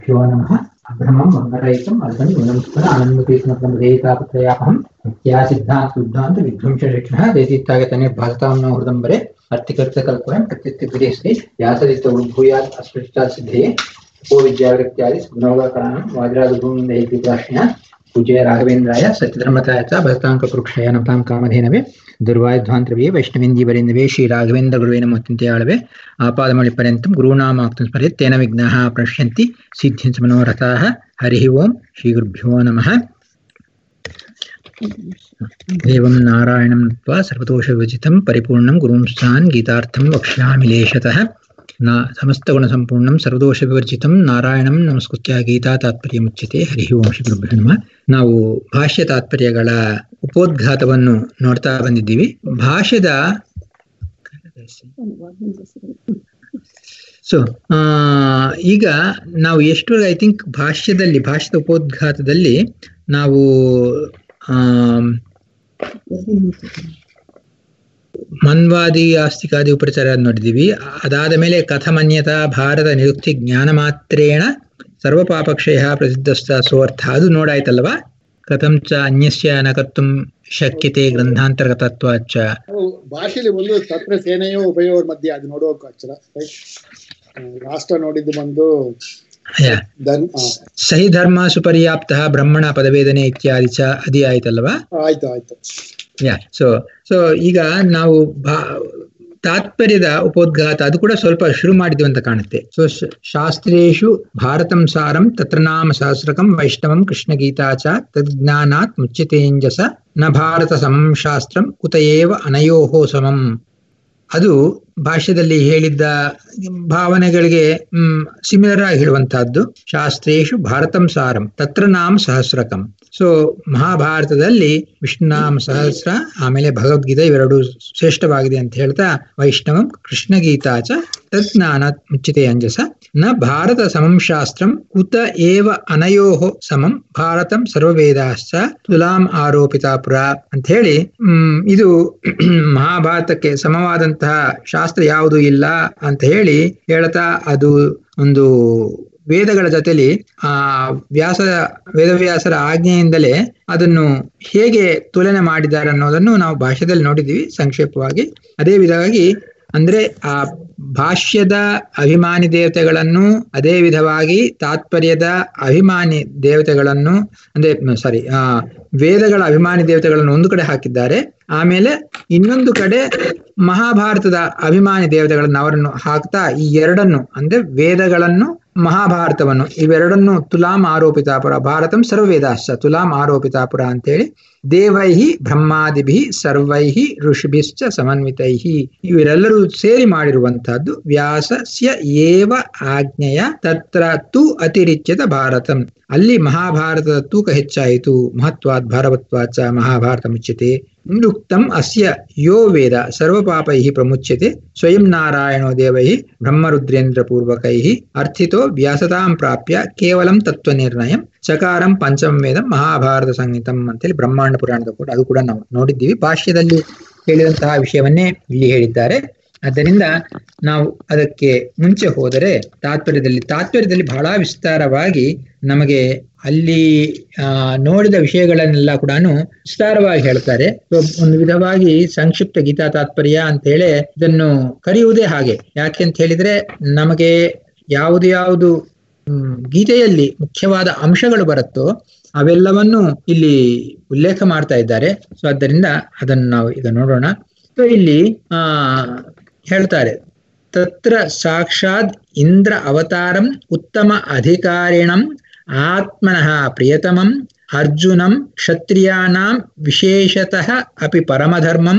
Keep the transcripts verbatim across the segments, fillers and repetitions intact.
Show नमः अब्रह्मं मंगलयुक्तम् अल्पं गुणंस्मर आनन्दतीर्थमतं देहिकापत्रयापहं नित्या सिद्धान्त उद्धान्त विध्वंसशिक्षणः देशीत्यागतनिर्भासतां न हृदम्बरे अर्थिकर्तकल्पयं प्रत्युत्तिभिरेस्ते यासदित्य उद्भूयात् अस्पृष्टात् सिद्धये उपो विद्यावृत्त्यादि गुणोगाकरणं वाजराजभूमिन्दहेतुप्राश्रयः पूज्य राघवेन्द्राय सत्यधर्मताय च भक्ताङ्कपुरुक्षाय नमतां कामधेनवे दुर्वायुध्वान्तरवे वैष्णवेन्दीवरेन्दवे श्री राघवेन्द्र गुरुवे नमः अत्यन्त्याळवे आपादमौलिपर्यन्तं गुरूणामाप्तं स्मरेत् तेन विघ्नाः प्रणश्यन्ति सिद्ध्यन्ति मनोरथाः हरिः ओम् श्रीगुरुभ्यो नमः। एवं नारायणं नत्वा सर्वदोषविवर्जितं परिपूर्णं गुरुंस्थान् गीतार्थं वक्ष्यामि लेशतः ना समस्तगुणसम्पूर्णं सर्वदोषविवर्जितं नारायणं नमस्कृत्य गीता ತಾತ್ಪರ್ಯಮುಚ್ಯತೆ ಹರಿ ಓಂ ಶ್ರೀ ಗುರುಭ್ಯೋ ನಮಃ. ನಾವು ಭಾಷ್ಯ ತಾತ್ಪರ್ಯಗಳ ಉಪೋದ್ಘಾತವನ್ನು ನೋಡ್ತಾ ಬಂದಿದ್ದೀವಿ. ಭಾಷ್ಯದ ಸೊ ಈಗ ನಾವು ಎಷ್ಟು ಐ ಥಿಂಕ್ ಭಾಷ್ಯದಲ್ಲಿ ಭಾಷ್ಯದ ಉಪೋದ್ಘಾತದಲ್ಲಿ ನಾವು ಆ ಮನ್ವಾದಿ ಆಸ್ತಿಕಾದಿ ಉಪಚಾರ ನೋಡಿದೀವಿ. ಅದಾದ ಮೇಲೆ ಕಥಮನ್ಯತಾ ಭಾರತ ನಿರುಕ್ತಿ ಜ್ಞಾನ ಮಾತ್ರೇಣ ಸರ್ವ ಪಾಪಕ್ಷಯ ಪ್ರಸಿದ್ಧಸ್ಥ ಸೋರ್ಥ ಅದು ನೋಡಾಯ್ತಲ್ವಾ. ಕಥಂ ಚ ಅನ್ಯಸ್ಯ ನ ಕರ್ತುಂ ಶಕ್ಯತೆ ಗ್ರಂಥಾಂತರ್ಗತತ್ವಾಚ್ಚ ಭಾಷೆಯಲ್ಲಿ ಒಂದು ತತ್ರ ಸೇನೆಯೋ ಉಭಯೋರ್ ಮಧ್ಯೆ ಅದು ನೋಡುವ ಅಕ್ಷರ ರಾಷ್ಟ್ರ ನೋಡಿದ್ದು ಬಂದು ಸಹಿ ಧರ್ಮ ಸುಪರ್ಯಾಪ್ತ ಬ್ರಹ್ಮಣ ಪದವೇದನೆ ಇತ್ಯಾದಿ ಚ ಅದಿ ಆಯ್ತಲ್ವಾ. ಆಯ್ತು ಆಯ್ತು ಯಾ ಸೊ ಸೊ ಈಗ ನಾವು ಭಾ ತಾತ್ಪರ್ಯದ ಉಪೋದ್ಘಾತ ಅದು ಕೂಡ ಸ್ವಲ್ಪ ಶುರು ಮಾಡಿದ್ವಿ ಅಂತ ಕಾಣುತ್ತೆ. ಸೊ ಶಾಸ್ತ್ರೇಷು ಭಾರತಂ ಸಾರಂ ತತ್ರ ನಾಮ ಸಹಸ್ರಕಂ ವೈಷ್ಣವಂ ಕೃಷ್ಣಗೀತಾ ಚ ತಜ್ಞಾನಾತ್ ಮುಚ್ಯತೇಂಜಸ ನ ಭಾರತ ಸಮಂ ಶಾಸ್ತ್ರಂ ಕುತ ಏವ ಅನಯೋಹೋ ಸಮಂ. ಅದು ಭಾಷ್ಯದಲ್ಲಿ ಹೇಳಿದ್ದ ಭಾವನೆಗಳಿಗೆ ಹ್ಮ್ ಸಿಮಿಲರ್ ಆಗಿ ಹೇಳುವಂತಹದ್ದು. ಶಾಸ್ತ್ರೇಷು ಭಾರತಂ ಸಾರಂ ತತ್ರ ನಾಮ ಸಹಸ್ರಕಂ. ಸೊ ಮಹಾಭಾರತದಲ್ಲಿ ವಿಷ್ಣುನಾಮ ಸಹಸ್ರ ಆಮೇಲೆ ಭಗವದ್ಗೀತೆ ಇವೆರಡು ಶ್ರೇಷ್ಠವಾಗಿದೆ ಅಂತ ಹೇಳ್ತಾ ವೈಷ್ಣವಂ ಕೃಷ್ಣಗೀತಾ ಚ ತಜ್ಞಾನಾತ್ ಮುಚ್ಯತೆ ಅಂಜಸ ನ ಭಾರತ ಸಮಂ ಶಾಸ್ತ್ರಂ ಕುತ ಏವ ಅನಯೋಹೋ ಸಮಂ ಭಾರತಂ ಸರ್ವವೇದಾಶ್ಚ ತುಲಾಂ ಆರೋಪಿತಾ ಪುರ ಅಂತ ಹೇಳಿ ಹ್ಮ್ ಇದು ಮಹಾಭಾರತಕ್ಕೆ ಸಮವಾದಂತಹ ಶಾಸ್ತ್ರ ಯಾವುದು ಇಲ್ಲ ಅಂತ ಹೇಳಿ ಹೇಳ್ತಾ ಅದು ಒಂದು ವೇದಗಳ ಜೊತೆಲಿ ಆ ವ್ಯಾಸ ವೇದವ್ಯಾಸರ ಆಜ್ಞೆಯಿಂದಲೇ ಅದನ್ನು ಹೇಗೆ ತುಲನೆ ಮಾಡಿದ್ದಾರೆ ಅನ್ನೋದನ್ನು ನಾವು ಭಾಷ್ಯದಲ್ಲಿ ನೋಡಿದ್ದೀವಿ ಸಂಕ್ಷೇಪವಾಗಿ. ಅದೇ ವಿಧವಾಗಿ ಅಂದ್ರೆ ಆ ಭಾಷ್ಯದ ಅಭಿಮಾನಿ ದೇವತೆಗಳನ್ನು ಅದೇ ವಿಧವಾಗಿ ತಾತ್ಪರ್ಯದ ಅಭಿಮಾನಿ ದೇವತೆಗಳನ್ನು ಅಂದ್ರೆ ಸಾರಿ ಆ ವೇದಗಳ ಅಭಿಮಾನಿ ದೇವತೆಗಳನ್ನು ಒಂದು ಕಡೆ ಹಾಕಿದ್ದಾರೆ. ಆಮೇಲೆ ಇನ್ನೊಂದು ಕಡೆ ಮಹಾಭಾರತದ ಅಭಿಮಾನಿ ದೇವತೆಗಳನ್ನು ಅವರನ್ನು ಹಾಕ್ತಾ ಈ ಎರಡನ್ನು ಅಂದ್ರೆ ವೇದಗಳನ್ನು ಮಹಾಭಾರತವನ್ನು ಇವೆರಡನ್ನು ತುಲಾಂ ಆರೋಪಿತಾಪುರ ಭಾರತಂ ಸರ್ವವೇದಾಶ್ಚ ತುಲಾಂ ಆರೋಪಿತಾಪುರ ಅಂತೇಳಿ ದೇವೈಹಿ ಬ್ರಹ್ಮಾದಿಭಿ ಸರ್ವೈಹಿ ಋಷಿಭಿಶ್ಚ ಸಮನ್ವಿತೈಹಿ ಇವರೆಲ್ಲರೂ ಸೇರಿ ಮಾಡಿರುವಂತಹದ್ದು. ವ್ಯಾಸಸ್ಯ ಏವ ಆಜ್ಞೆಯ ತತ್ರ ತು ಅತಿರಿಚ್ಯತ ಭಾರತಂ. ಅಲ್ಲಿ ಮಹಾಭಾರತದ ತೂಕ ಹೆಚ್ಚಾಯಿತು. ಮಹತ್ವಾತ್ ಭಾರವತ್ವಾಚ ಮಹಾಭಾರತ ಮುಚ್ಯತೆ ನಿರುಕ್ತಂ ಅಸ್ಯ ಯೋ ವೇದ ಸರ್ವಪಾಪೈಃ ಪ್ರಮುಚ್ಯತೆ ಸ್ವಯಂ ನಾರಾಯಣೋ ದೇವೈಃ ಬ್ರಹ್ಮರುದ್ರೇಂದ್ರ ಪೂರ್ವಕೈಃ ಅರ್ಥಿತೋ ವ್ಯಾಸತಾಂ ಪ್ರಾಪ್ಯ ಕೇವಲಂ ತತ್ವನಿರ್ಣಯಂ ಚಕಾರಂ ಪಂಚಮ ವೇದಂ ಮಹಾಭಾರತ ಸಂಹಿತಂ ಅಂತೇಳಿ ಬ್ರಹ್ಮಾಂಡ ಪುರಾಣದ ಕೂಡ ಅದು ಕೂಡ ನಾವು ನೋಡಿದ್ದೀವಿ. ಭಾಷ್ಯದಲ್ಲಿ ಹೇಳಿದಂತಹ ವಿಷಯವನ್ನೇ ಇಲ್ಲಿ ಹೇಳಿದ್ದಾರೆ. ಆದ್ದರಿಂದ ನಾವು ಅದಕ್ಕೆ ಮುಂಚೆ ಹೋದರೆ ತಾತ್ಪರ್ಯದಲ್ಲಿ ತಾತ್ಪರ್ಯದಲ್ಲಿ ಬಹಳ ವಿಸ್ತಾರವಾಗಿ ನಮಗೆ ಅಲ್ಲಿ ಆ ನೋಡಿದ ವಿಷಯಗಳನ್ನೆಲ್ಲ ಕೂಡ ವಿಸ್ತಾರವಾಗಿ ಹೇಳ್ತಾರೆ. ಒಂದು ವಿಧವಾಗಿ ಸಂಕ್ಷಿಪ್ತ ಗೀತಾ ತಾತ್ಪರ್ಯ ಅಂತ ಹೇಳಿ ಇದನ್ನು ಕರೆಯುವುದೇ ಹಾಗೆ. ಯಾಕೆ ಅಂತ ಹೇಳಿದ್ರೆ ನಮಗೆ ಯಾವುದು ಯಾವುದು ಹ್ಮ್ ಗೀತೆಯಲ್ಲಿ ಮುಖ್ಯವಾದ ಅಂಶಗಳು ಬರುತ್ತೋ ಅವೆಲ್ಲವನ್ನು ಇಲ್ಲಿ ಉಲ್ಲೇಖ ಮಾಡ್ತಾ ಇದ್ದಾರೆ. ಸೊ ಆದ್ದರಿಂದ ಅದನ್ನು ನಾವು ಈಗ ನೋಡೋಣ. ಸೊ ಇಲ್ಲಿ ಆ ಹೇಳ್ತಾರೆ ತತ್ರ ಸಾಕ್ಷಾತ್ ಇಂದ್ರ ಅವತಾರಂ ಉತ್ತಮ ಅಧಿಕಾರಿಣಂ ಆತ್ಮನಃ ಪ್ರಿಯತಮಂ ಅರ್ಜುನಂ ಕ್ಷತ್ರಿಯಾನಾಂ ವಿಶೇಷತಃ ಅಪಿ ಪರಮಧರ್ಮಂ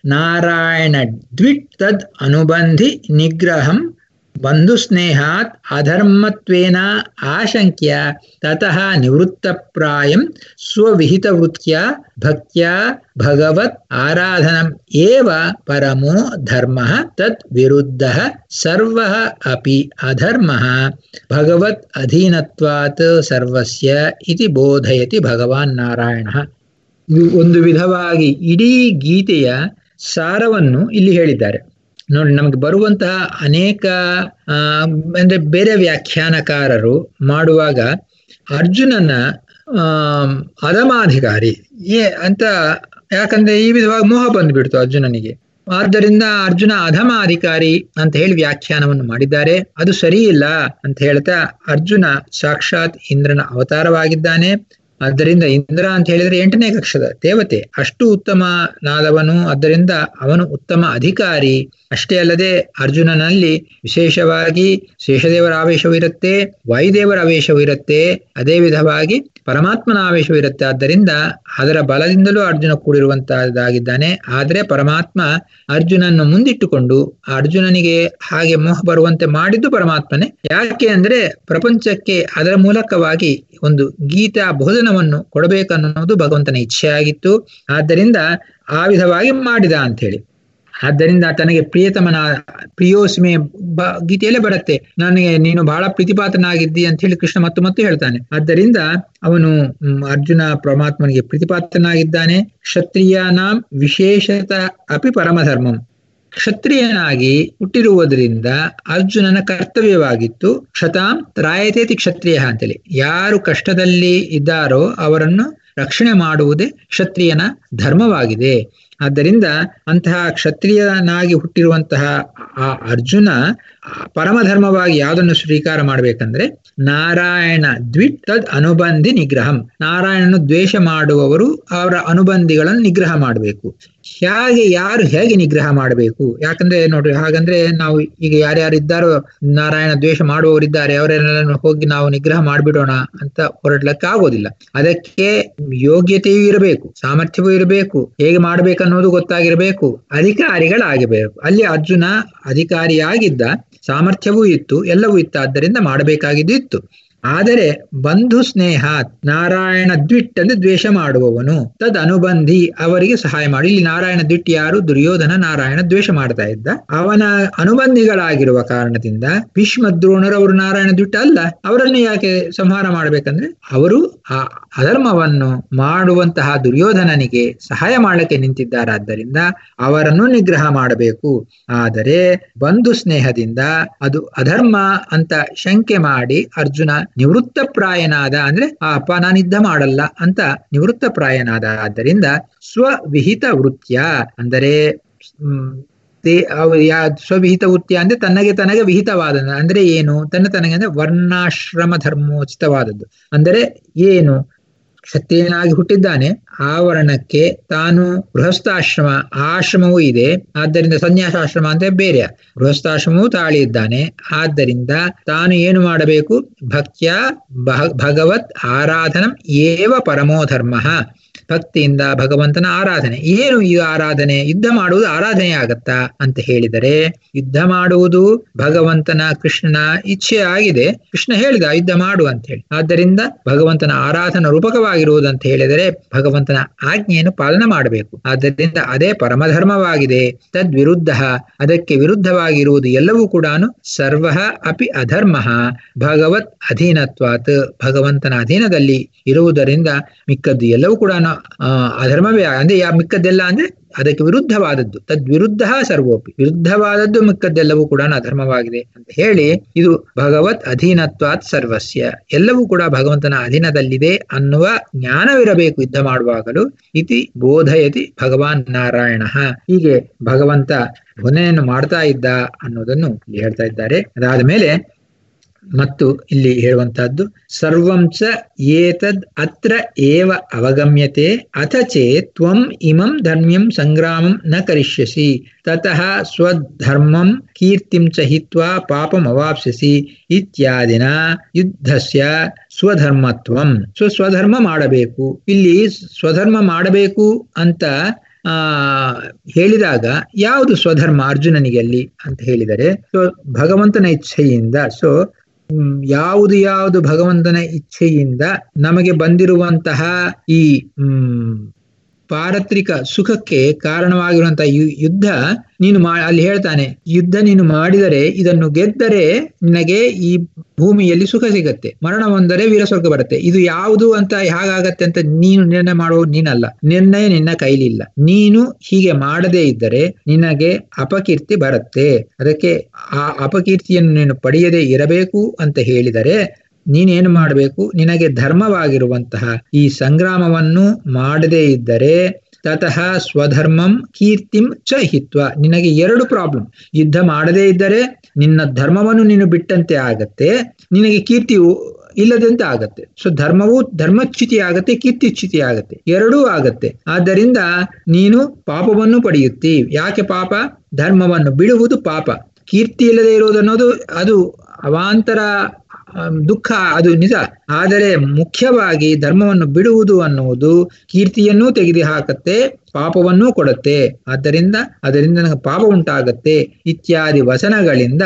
ನಾರಾಯಣ ದ್ವಿಟ್ ತದ್ ಅನುಬಂಧಿ ನಿಗ್ರಹಂ ಬಂಧುಸ್ನೇಹಾತ್ ಅಧರ್ಮತ್ವೇನ ಆಶಂಕ್ಯ ತತಃ ನಿವೃತ್ತಪ್ರಾಯಂ ಸ್ವವಿಹಿತವೃತ್ತ್ಯ ಭಕ್ತ್ಯಾ ಭಗವತ್ ಆರಾಧನಂ ಏವ ಪರಮೋ ಧರ್ಮಃ ತದ್ ವಿರುದ್ಧಃ ಸರ್ವಃ ಅಪಿ ಅಧರ್ಮಃ ಭಗವತ್ ಅಧೀನತ್ವಾತ್ ಸರ್ವಸ್ಯ ಇತಿ ಬೋಧಯತಿ ಭಗವಾನ್ ನಾರಾಯಣಃ. ಇದು ಒಂದು ವಿಧವಾಗಿ ಇಡೀ ಗೀತೆಯ ಸಾರವನ್ನು ಇಲ್ಲಿ ಹೇಳಿದ್ದಾರೆ. ನೋಡಿ, ನಮಗೆ ಬರುವಂತಹ ಅನೇಕ ಆ ಅಂದ್ರೆ ಬೇರೆ ವ್ಯಾಖ್ಯಾನಕಾರರು ಮಾಡುವಾಗ ಅರ್ಜುನನ ಆ ಅಧಮಾಧಿಕಾರಿ ಏ ಅಂತ, ಯಾಕಂದ್ರೆ ಈ ವಿಧವಾಗಿ ಮೋಹ ಬಂದ್ಬಿಡ್ತು ಅರ್ಜುನನಿಗೆ. ಆದ್ದರಿಂದ ಅರ್ಜುನ ಅಧಮ ಅಧಿಕಾರಿ ಅಂತ ಹೇಳಿ ವ್ಯಾಖ್ಯಾನವನ್ನು ಮಾಡಿದ್ದಾರೆ. ಅದು ಸರಿ ಇಲ್ಲ ಅಂತ ಹೇಳ್ತಾ, ಅರ್ಜುನ ಸಾಕ್ಷಾತ್ ಇಂದ್ರನ ಅವತಾರವಾಗಿದ್ದಾನೆ. ಆದ್ದರಿಂದ ಇಂದ್ರ ಅಂತ ಹೇಳಿದ್ರೆ ಎಂಟನೇ ಕಕ್ಷದ ದೇವತೆ, ಅಷ್ಟು ಉತ್ತಮನಾದವನು. ಆದ್ದರಿಂದ ಅವನು ಉತ್ತಮ ಅಧಿಕಾರಿ. ಅಷ್ಟೇ ಅಲ್ಲದೆ ಅರ್ಜುನನಲ್ಲಿ ವಿಶೇಷವಾಗಿ ಶೇಷದೇವರ ಆವೇಶವೂ ಇರುತ್ತೆ, ವಾಯುದೇವರ ಆವೇಶವೂ ಇರುತ್ತೆ, ಅದೇ ವಿಧವಾಗಿ ಪರಮಾತ್ಮನ ಆವೇಶವೂ ಇರುತ್ತೆ. ಆದ್ದರಿಂದ ಅದರ ಬಲದಿಂದಲೂ ಅರ್ಜುನ ಕೂಡಿರುವಂತಹದ್ದಾಗಿದ್ದಾನೆ. ಆದರೆ ಪರಮಾತ್ಮ ಅರ್ಜುನನ್ನು ಮುಂದಿಟ್ಟುಕೊಂಡು ಅರ್ಜುನನಿಗೆ ಹಾಗೆ ಮೋಹ ಬರುವಂತೆ ಮಾಡಿದ್ದು ಪರಮಾತ್ಮನೇ. ಯಾಕೆ ಅಂದ್ರೆ ಪ್ರಪಂಚಕ್ಕೆ ಅದರ ಮೂಲಕವಾಗಿ ಒಂದು ಗೀತಾ ಬೋಧನವನ್ನು ಕೊಡಬೇಕನ್ನೋದು ಭಗವಂತನ ಇಚ್ಛೆಯಾಗಿತ್ತು. ಆದ್ದರಿಂದ ಆ ವಿಧವಾಗಿ ಮಾಡಿದ ಅಂತ ಹೇಳಿ. ಆದ್ದರಿಂದ ತನಗೆ ಪ್ರಿಯತಮನ ಪ್ರಿಯೋಸ್ಮೆ ಬ ಗೀತೆಯಲ್ಲೇ ಬರುತ್ತೆ, ನನಗೆ ನೀನು ಬಹಳ ಪ್ರೀತಿಪಾತ್ರನಾಗಿದ್ದಿ ಅಂತ ಹೇಳಿ ಕೃಷ್ಣ ಮತ್ತು ಮತ್ತು ಹೇಳ್ತಾನೆ. ಆದ್ದರಿಂದ ಅವನು ಅರ್ಜುನ ಪರಮಾತ್ಮನಿಗೆ ಪ್ರೀತಿಪಾತ್ರನಾಗಿದ್ದಾನೆ. ಕ್ಷತ್ರಿಯನಾಂ ವಿಶೇಷತ ಅಪಿ ಪರಮಧರ್ಮಂ, ಕ್ಷತ್ರಿಯನಾಗಿ ಹುಟ್ಟಿರುವುದರಿಂದ ಅರ್ಜುನನ ಕರ್ತವ್ಯವಾಗಿತ್ತು. ಕ್ಷತಾಂ ತ್ರಾಯತೇತಿ ಕ್ಷತ್ರಿಯ ಅಂತೇಳಿ, ಯಾರು ಕಷ್ಟದಲ್ಲಿ ಇದ್ದಾರೋ ಅವರನ್ನು ರಕ್ಷಣೆ ಮಾಡುವುದೇ ಕ್ಷತ್ರಿಯನ ಧರ್ಮವಾಗಿದೆ. ಆದ್ದರಿಂದ ಅಂತಹ ಕ್ಷತ್ರಿಯನಾಗಿ ಹುಟ್ಟಿರುವಂತಹ ಆ ಅರ್ಜುನ ಪರಮಧರ್ಮವಾಗಿ ಯಾವುದನ್ನು ಸ್ವೀಕಾರ ಮಾಡ್ಬೇಕಂದ್ರೆ ನಾರಾಯಣ ದ್ವಿಟ್ ತದ್ ಅನುಬಂಧಿ ನಿಗ್ರಹಂ, ನಾರಾಯಣನು ದ್ವೇಷ ಮಾಡುವವರು ಅವರ ಅನುಬಂಧಿಗಳನ್ನು ನಿಗ್ರಹ ಮಾಡಬೇಕು. ಹೇಗೆ ಯಾರು ಹೇಗೆ ನಿಗ್ರಹ ಮಾಡಬೇಕು? ಯಾಕಂದ್ರೆ ನೋಡ್ರಿ, ಹಾಗಂದ್ರೆ ನಾವು ಈಗ ಯಾರ್ಯಾರು ಇದ್ದಾರೋ ನಾರಾಯಣ ದ್ವೇಷ ಮಾಡುವವರಿದ್ದಾರೆ ಅವರೆಲ್ಲ ಹೋಗಿ ನಾವು ನಿಗ್ರಹ ಮಾಡಿಬಿಡೋಣ ಅಂತ ಹೊರಡ್ಲಕ್ಕೆ ಆಗೋದಿಲ್ಲ. ಅದಕ್ಕೆ ಯೋಗ್ಯತೆಯೂ ಇರಬೇಕು, ಸಾಮರ್ಥ್ಯವೂ ಇರಬೇಕು, ಹೇಗೆ ಮಾಡ್ಬೇಕನ್ನೋದು ಗೊತ್ತಾಗಿರ್ಬೇಕು, ಅಧಿಕಾರಿಗಳಾಗಿರ್ಬೇಕು. ಅಲ್ಲಿ ಅರ್ಜುನ ಅಧಿಕಾರಿಯಾಗಿದ್ದ, ಸಾಮರ್ಥ್ಯವೂ ಇತ್ತು, ಎಲ್ಲವೂ ಇತ್ತು, ಆದ್ದರಿಂದ ಮಾಡಬೇಕಾಗಿದ್ದು ಇತ್ತು. ಆದರೆ ಬಂಧು ಸ್ನೇಹ ನಾರಾಯಣ ದ್ವಿಟ್ ಅಂದ್ರೆ ದ್ವೇಷ ಮಾಡುವವನು, ತದ್ ಅನುಬಂಧಿ ಅವರಿಗೆ ಸಹಾಯ ಮಾಡಿ. ಇಲ್ಲಿ ನಾರಾಯಣ ದ್ವಿಟ್ ಯಾರು? ದುರ್ಯೋಧನ ನಾರಾಯಣ ದ್ವೇಷ ಮಾಡ್ತಾ ಇದ್ದ. ಅವನ ಅನುಬಂಧಿಗಳಾಗಿರುವ ಕಾರಣದಿಂದ ಭೀಷ್ಮ ದ್ರೋಣರು ಅವರು ನಾರಾಯಣ ದ್ವಿಟ್ ಅಲ್ಲ. ಅವರನ್ನು ಯಾಕೆ ಸಂಹಾರ ಮಾಡ್ಬೇಕಂದ್ರೆ ಅವರು ಆ ಅಧರ್ಮವನ್ನು ಮಾಡುವಂತಹ ದುರ್ಯೋಧನನಿಗೆ ಸಹಾಯ ಮಾಡಲಿಕ್ಕೆ ನಿಂತಿದ್ದಾರಾದ್ದರಿಂದ ಅವರನ್ನು ನಿಗ್ರಹ ಮಾಡಬೇಕು. ಆದರೆ ಬಂಧು ಸ್ನೇಹದಿಂದ ಅದು ಅಧರ್ಮ ಅಂತ ಶಂಕೆ ಮಾಡಿ ಅರ್ಜುನ ನಿವೃತ್ತ ಪ್ರಾಯನಾದ, ಅಂದ್ರೆ ಆ ಅಪ್ಪ ನಾನು ಯುದ್ಧ ಮಾಡಲ್ಲ ಅಂತ ನಿವೃತ್ತ ಪ್ರಾಯನಾದ. ಆದ್ದರಿಂದ ಸ್ವವಿಹಿತ ವೃತ್ಯ ಅಂದರೆ ಸ್ವವಿಹಿತ ವೃತ್ಯ ಅಂದ್ರೆ ತನಗೆ ತನಗೆ ವಿಹಿತವಾದ ಅಂದ್ರೆ ಏನು? ತನ್ನ ತನಗೆ ಅಂದ್ರೆ ವರ್ಣಾಶ್ರಮ ಧರ್ಮೋಚಿತವಾದದ್ದು. ಅಂದರೆ ಏನು? ಕ್ಷತ್ರಿಯನಾಗಿ ಹುಟ್ಟಿದ್ದಾನೆ, ಆ ವರ್ಣಕ್ಕೆ ತಾನು ಗೃಹಸ್ಥಾಶ್ರಮ ಆಶ್ರಮವೂ ಇದೆ, ಆದ್ದರಿಂದ ಸನ್ಯಾಸಾಶ್ರಮ ಅಂತ ಬೇರೆ, ಗೃಹಸ್ಥಾಶ್ರಮವೂ ತಾಳಿ ಇದ್ದಾನೆ. ಆದ್ದರಿಂದ ತಾನು ಏನು ಮಾಡಬೇಕು? ಭಕ್ತ್ಯ ಭಗವತ್ ಆರಾಧನಂ ಏವ ಪರಮೋ ಧರ್ಮ, ಭಕ್ತಿಯಿಂದ ಭಗವಂತನ ಆರಾಧನೆ. ಏನು ಈ ಆರಾಧನೆ? ಯುದ್ಧ ಮಾಡುವುದು ಆರಾಧನೆ ಆಗತ್ತಾ ಅಂತ ಹೇಳಿದರೆ, ಯುದ್ಧ ಮಾಡುವುದು ಭಗವಂತನ ಕೃಷ್ಣನ ಇಚ್ಛೆ ಆಗಿದೆ. ಕೃಷ್ಣ ಹೇಳಿದ ಯುದ್ಧ ಮಾಡು ಅಂತ ಹೇಳಿ. ಆದ್ದರಿಂದ ಭಗವಂತನ ಆರಾಧನಾ ರೂಪಕವಾಗಿರುವುದಂತ ಹೇಳಿದರೆ ಭಗವಂತನ ಆಜ್ಞೆಯನ್ನು ಪಾಲನೆ ಮಾಡಬೇಕು. ಆದ್ದರಿಂದ ಅದೇ ಪರಮಧರ್ಮವಾಗಿದೆ. ತದ್ವಿರುದ್ಧ, ಅದಕ್ಕೆ ವಿರುದ್ಧವಾಗಿರುವುದು ಎಲ್ಲವೂ ಕೂಡ ಸರ್ವ ಅಪಿ ಅಧರ್ಮ ಭಗವತ್ ಅಧೀನತ್ವಾತ್, ಭಗವಂತನ ಅಧೀನದಲ್ಲಿ ಇರುವುದರಿಂದ ಮಿಕ್ಕದ್ದು ಎಲ್ಲವೂ ಕೂಡ ಅಧರ್ಮವೇ. ಅಂದ್ರೆ ಯಾ ಮಿಕ್ಕದ್ದೆಲ್ಲ ಅಂದ್ರೆ ಅದಕ್ಕೆ ವಿರುದ್ಧವಾದದ್ದು. ತದ್ವಿರುದ್ಧ ಸರ್ವೋಪಿ, ವಿರುದ್ಧವಾದದ್ದು ಮಿಕ್ಕದ್ದೆಲ್ಲವೂ ಕೂಡ ಅಧರ್ಮವಾಗಿದೆ ಅಂತ ಹೇಳಿ, ಇದು ಭಗವತ್ ಅಧೀನತ್ವಾತ್ ಸರ್ವಸ್ಯ, ಎಲ್ಲವೂ ಕೂಡ ಭಗವಂತನ ಅಧೀನದಲ್ಲಿದೆ ಅನ್ನುವ ಜ್ಞಾನವಿರಬೇಕು ಯುದ್ಧ ಮಾಡುವಾಗಲೂ. ಇತಿ ಬೋಧಯತಿ ಭಗವಾನ್ ನಾರಾಯಣ. ಹೀಗೆ ಭಗವಂತ ಬೋಧನೆಯನ್ನು ಮಾಡ್ತಾ ಇದ್ದ ಅನ್ನೋದನ್ನು ಹೇಳ್ತಾ ಇದ್ದಾರೆ. ಅದಾದ ಮೇಲೆ ಮತ್ತು ಇಲ್ಲಿ ಹೇಳುವಂತಹದ್ದು ಸರ್ವಂ ಚ ಏತದ್ ಅತ್ರ ಏವ ಅವಗಮ್ಯತೆ ಅಥ ಚೇತ್ ತ್ವಂ ಇಮಂ ಧರ್ಮ್ಯಂ ಸಂಗ್ರಾಮಂ ನ ಕರಿಷ್ಯಸಿ ತತಃ ಸ್ವಧರ್ಮಂ ಕೀರ್ತಿಂ ಚ ಹಿತ್ವಾ ಪಾಪಂ ಅವಾಪ್ಸ್ಯಸಿ ಇತ್ಯಾದಿನ ಯುದ್ಧಸ್ಯ ಸ್ವಧರ್ಮತ್ವಂ. ಸೊ ಸ್ವಧರ್ಮ ಮಾಡಬೇಕು. ಇಲ್ಲಿ ಸ್ವಧರ್ಮ ಮಾಡಬೇಕು ಅಂತ ಆ ಹೇಳಿದಾಗ ಯಾವುದು ಸ್ವಧರ್ಮ ಅರ್ಜುನನಿಗೆ ಅಲ್ಲಿ ಅಂತ ಹೇಳಿದರೆ, ಸೊ ಭಗವಂತನ ಇಚ್ಛೆಯಿಂದ, ಸೊ ಯಾವುದು ಯಾವುದು ಭಗವಂತನ ಇಚ್ಛೆಯಿಂದ ನಮಗೆ ಬಂದಿರುವಂತಹ ಈ ಹ್ಮ್ ಪಾರತ್ರಿಕ ಸುಖಕ್ಕೆ ಕಾರಣವಾಗಿರುವಂತಹ ಯುದ್ಧ ನೀನು ಮಾ ಅಲ್ಲಿ ಹೇಳ್ತಾನೆ, ಯುದ್ಧ ನೀನು ಮಾಡಿದರೆ ಇದನ್ನು ಗೆದ್ದರೆ ನಿನಗೆ ಈ ಭೂಮಿಯಲ್ಲಿ ಸುಖ ಸಿಗತ್ತೆ, ಮರಣ ಹೊಂದರೆ ವೀರಸ್ವರ್ಗ ಬರುತ್ತೆ. ಇದು ಯಾವುದು ಅಂತ ಹೇಗಾಗತ್ತೆ ಅಂತ ನೀನು ನಿರ್ಣಯ ಮಾಡುವುದು ನೀನಲ್ಲ, ನಿರ್ಣಯ ನಿನ್ನ ಕೈಲಿಲ್ಲ. ನೀನು ಹೀಗೆ ಮಾಡದೇ ಇದ್ದರೆ ನಿನಗೆ ಅಪಕೀರ್ತಿ ಬರುತ್ತೆ. ಅದಕ್ಕೆ ಆ ಅಪಕೀರ್ತಿಯನ್ನು ನೀನು ಪಡೆಯದೇ ಇರಬೇಕು ಅಂತ ಹೇಳಿದರೆ ನೀನೇನು ಮಾಡಬೇಕು, ನಿನಗೆ ಧರ್ಮವಾಗಿರುವಂತಹ ಈ ಸಂಗ್ರಾಮವನ್ನು ಮಾಡದೇ ಇದ್ದರೆ ತತಃ ಸ್ವಧರ್ಮಂ ಕೀರ್ತಿಂ ಚ ಹಿತ್ವ. ನಿನಗೆ ಎರಡು ಪ್ರಾಬ್ಲಮ್. ಯುದ್ಧ ಮಾಡದೇ ಇದ್ದರೆ ನಿನ್ನ ಧರ್ಮವನ್ನು ನೀನು ಬಿಟ್ಟಂತೆ ಆಗತ್ತೆ, ನಿನಗೆ ಕೀರ್ತಿಯು ಇಲ್ಲದಂತೆ ಆಗತ್ತೆ. ಸೊ ಧರ್ಮವು ಧರ್ಮಚ್ಯುತಿ ಆಗತ್ತೆ, ಕೀರ್ತಿಚ್ಯುತಿ ಆಗತ್ತೆ, ಎರಡೂ ಆಗತ್ತೆ. ಆದ್ದರಿಂದ ನೀನು ಪಾಪವನ್ನು ಪಡೆಯುತ್ತಿ. ಯಾಕೆ ಪಾಪ? ಧರ್ಮವನ್ನು ಬಿಡುವುದು ಪಾಪ. ಕೀರ್ತಿ ಇಲ್ಲದೆ ಇರುವುದನ್ನೋದು ಅದು ಅವಾಂತರ ದುಃಖ, ಅದು ನಿಜ. ಆದರೆ ಮುಖ್ಯವಾಗಿ ಧರ್ಮವನ್ನು ಬಿಡುವುದು ಅನ್ನುವುದು ಕೀರ್ತಿಯನ್ನೂ ತೆಗೆದು ಹಾಕತ್ತೆ, ಪಾಪವನ್ನೂ ಕೊಡುತ್ತೆ. ಆದ್ದರಿಂದ ಅದರಿಂದ ನನಗೆ ಪಾಪ ಉಂಟಾಗತ್ತೆ ಇತ್ಯಾದಿ ವಚನಗಳಿಂದ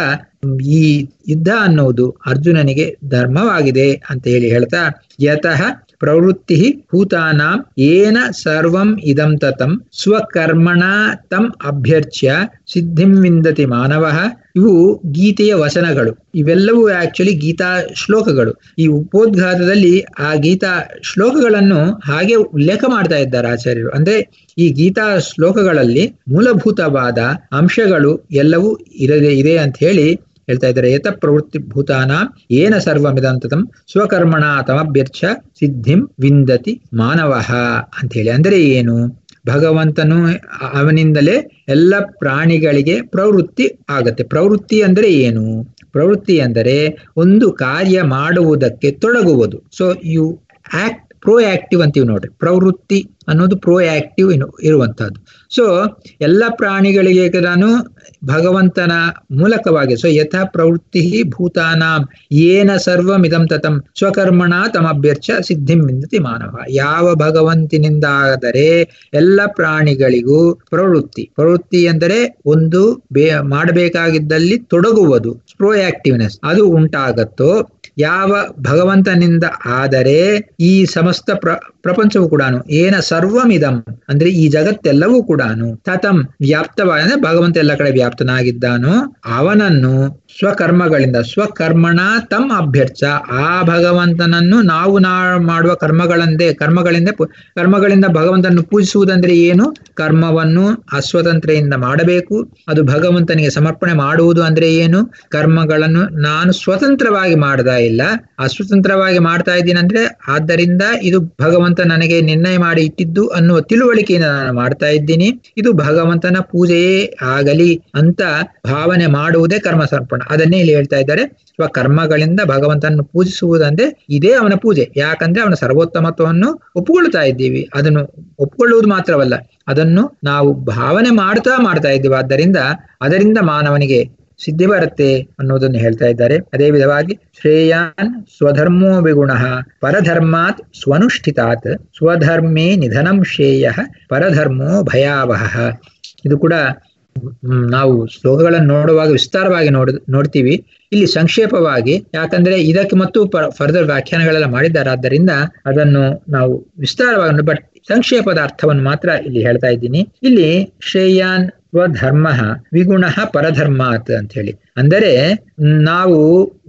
ಈ ಯುದ್ಧ ಅನ್ನುವುದು ಅರ್ಜುನನಿಗೆ ಧರ್ಮವಾಗಿದೆ ಅಂತ ಹೇಳಿ ಹೇಳ್ತಾ, ಯತಃ ಪ್ರವೃತ್ತಿ ಭೂತಾನಾಂ ಏನ ಸರ್ವಂ ಇದಂ ತತಂ ಸ್ವಕರ್ಮಣ ತಂ ಅಭ್ಯರ್ಚ್ಯ ಸಿದ್ಧಿಂ ವಿಂದತಿ ಮಾನವಃ. ಇವು ಗೀತೆಯ ವಚನಗಳು. ಇವೆಲ್ಲವೂ ಆಕ್ಚುಲಿ ಗೀತಾ ಶ್ಲೋಕಗಳು. ಈ ಉಪೋದ್ಘಾತದಲ್ಲಿ ಆ ಗೀತಾ ಶ್ಲೋಕಗಳನ್ನು ಹಾಗೆ ಉಲ್ಲೇಖ ಮಾಡ್ತಾ ಇದ್ದಾರೆ ಆಚಾರ್ಯರು. ಅಂದ್ರೆ ಈ ಗೀತಾ ಶ್ಲೋಕಗಳಲ್ಲಿ ಮೂಲಭೂತವಾದ ಅಂಶಗಳು ಎಲ್ಲವೂ ಇರದೆ ಇದೆ ಅಂತ ಹೇಳಿ ಹೇಳ್ತಾ ಇದ್ದಾರೆ. ಯತ ಪ್ರವೃತ್ತಿ ಭೂತಾನ ಏನ ಸರ್ವಮಿದಂತತಂ ಸ್ವಕರ್ಮಣ ತಮಭ್ಯರ್ಚ ಸಿದ್ಧಿಂ ವಿಂದತಿ ಮಾನವಃ ಅಂತ ಹೇಳಿ. ಅಂದರೆ ಏನು? ಭಗವಂತನು ಅವನಿಂದಲೇ ಎಲ್ಲ ಪ್ರಾಣಿಗಳಿಗೆ ಪ್ರವೃತ್ತಿ ಆಗತ್ತೆ. ಪ್ರವೃತ್ತಿ ಅಂದರೆ ಏನು? ಪ್ರವೃತ್ತಿ ಅಂದರೆ ಒಂದು ಕಾರ್ಯ ಮಾಡುವುದಕ್ಕೆ ತೊಡಗುವುದು. So you act, proactive ಅಂತೀವಿ ನೋಡ್ರಿ. ಪ್ರವೃತ್ತಿ ಅನ್ನೋದು ಪ್ರೋ ಆಕ್ಟಿವ್ ಇರುವಂತಹದ್ದು. ಸೊ ಎಲ್ಲ ಪ್ರಾಣಿಗಳಿಗೆ ನಾನು ಭಗವಂತನ ಮೂಲಕವಾಗಿ, ಸೊ ಯಥಾ ಪ್ರವೃತ್ತಿ ಭೂತಾನಾಂ ಏನ ಸರ್ವಮಿದಂ ತತಂ ಸ್ವಕರ್ಮಣ ತಮಭ್ಯರ್ಚ ಸಿದ್ಧಿಂ ವಿಂದತಿ ಮಾನವ. ಯಾವ ಭಗವಂತನಿಂದಾದರೆ ಎಲ್ಲ ಪ್ರಾಣಿಗಳಿಗೂ ಪ್ರವೃತ್ತಿ, ಪ್ರವೃತ್ತಿ ಅಂದರೆ ಒಂದು ಬೇ ಮಾಡಬೇಕಾಗಿದ್ದಲ್ಲಿ ತೊಡಗುವುದು, ಪ್ರೋ ಆಕ್ಟಿವ್ನೆಸ್, ಅದು ಉಂಟಾಗತ್ತೋ ಯಾವ ಭಗವಂತನಿಂದ ಆದರೆ ಈ ಸಮಸ್ತ ಪ್ರ ಪ್ರಪಂಚವು ಕೂಡ ಏನ ಸರ್ವಮಿದಂ ಅಂದ್ರೆ ಈ ಜಗತ್ತೆಲ್ಲವೂ ಕೂಡ ತತಂ ವ್ಯಾಪ್ತವಾದ, ಅಂದ್ರೆ ಭಗವಂತ ಎಲ್ಲ ಕಡೆ ವ್ಯಾಪ್ತನಾಗಿದ್ದಾನೋ ಅವನನ್ನು ಸ್ವಕರ್ಮಗಳಿಂದ, ಸ್ವಕರ್ಮಣ ತಮ್ ಅಭ್ಯರ್ಚ, ಆ ಭಗವಂತನನ್ನು ನಾವು ನಾ ಮಾಡುವ ಕರ್ಮಗಳಂದೇ ಕರ್ಮಗಳಿಂದ ಕರ್ಮಗಳಿಂದ ಭಗವಂತನನ್ನು ಪೂಜಿಸುವುದಂದ್ರೆ ಏನು? ಕರ್ಮವನ್ನು ಅಸ್ವತಂತ್ರೆಯಿಂದ ಮಾಡಬೇಕು. ಅದು ಭಗವಂತನಿಗೆ ಸಮರ್ಪಣೆ ಮಾಡುವುದು ಅಂದ್ರೆ ಏನು? ಕರ್ಮಗಳನ್ನು ನಾನು ಸ್ವತಂತ್ರವಾಗಿ ಮಾಡ್ತಾ ಇಲ್ಲ, ಅಸ್ವತಂತ್ರವಾಗಿ ಮಾಡ್ತಾ ಇದ್ದೀನಿ. ಅಂದ್ರೆ ಆದ್ದರಿಂದ ಇದು ಭಗವಂತ ನನಗೆ ನಿರ್ಣಯ ಮಾಡಿ ಇಟ್ಟಿದ್ದು ಅನ್ನುವ ತಿಳುವಳಿಕೆಯಿಂದ ನಾನು ಮಾಡ್ತಾ ಇದ್ದೀನಿ, ಇದು ಭಗವಂತನ ಪೂಜೆಯೇ ಆಗಲಿ ಅಂತ ಭಾವನೆ ಮಾಡುವುದೇ ಕರ್ಮ ಸಮರ್ಪಣ. ಅದನ್ನೇ ಇಲ್ಲಿ ಹೇಳ್ತಾ ಇದ್ದಾರೆ. ಸ್ವಕರ್ಮಗಳಿಂದ ಭಗವಂತನನ್ನು ಪೂಜಿಸುವುದಂದ್ರೆ ಇದೇ ಅವನ ಪೂಜೆ. ಯಾಕಂದ್ರೆ ಅವನ ಸರ್ವೋತ್ತಮತ್ವವನ್ನು ಒಪ್ಪಿಕೊಳ್ತಾ ಇದ್ದೀವಿ. ಅದನ್ನು ಒಪ್ಪಿಕೊಳ್ಳುವುದು ಮಾತ್ರವಲ್ಲ, ಅದನ್ನು ನಾವು ಭಾವನೆ ಮಾಡ್ತಾ ಮಾಡ್ತಾ ಇದ್ದೀವಿ. ಆದ್ದರಿಂದ ಅದರಿಂದ ಮಾನವನಿಗೆ ಸಿದ್ಧಿ ಬರುತ್ತೆ ಅನ್ನೋದನ್ನು ಹೇಳ್ತಾ ಇದ್ದಾರೆ. ಅದೇ ವಿಧವಾಗಿ ಶ್ರೇಯಾನ್ ಸ್ವಧರ್ಮೋ ವಿಗುಣ ಪರಧರ್ಮಾತ್ ಸ್ವನುಷ್ಠಿತಾತ್ ಸ್ವಧರ್ಮೇ ನಿಧನಂ ಶ್ರೇಯ ಪರಧರ್ಮೋ ಭಯಾವಹ. ಇದು ಕೂಡ ನಾವು ಶ್ಲೋಕಗಳನ್ನು ನೋಡುವಾಗ ವಿಸ್ತಾರವಾಗಿ ನೋಡ್ ನೋಡ್ತೀವಿ. ಇಲ್ಲಿ ಸಂಕ್ಷೇಪವಾಗಿ, ಯಾಕಂದ್ರೆ ಇದಕ್ಕೆ ಮತ್ತು ಫರ್ದರ್ ವ್ಯಾಖ್ಯಾನಗಳೆಲ್ಲ ಮಾಡಿದ್ದಾರೆ, ಆದ್ದರಿಂದ ಅದನ್ನು ನಾವು ವಿಸ್ತಾರವಾಗಿ ಬಟ್ ಸಂಕ್ಷೇಪದ ಅರ್ಥವನ್ನು ಮಾತ್ರ ಇಲ್ಲಿ ಹೇಳ್ತಾ ಇದ್ದೀನಿ. ಇಲ್ಲಿ ಶ್ರೇಯಾನ್ ಸ್ವಧರ್ಮ ವಿಗುಣ ಪರಧರ್ಮಾತ್ ಅಂತ ಹೇಳಿ, ಅಂದರೆ ನಾವು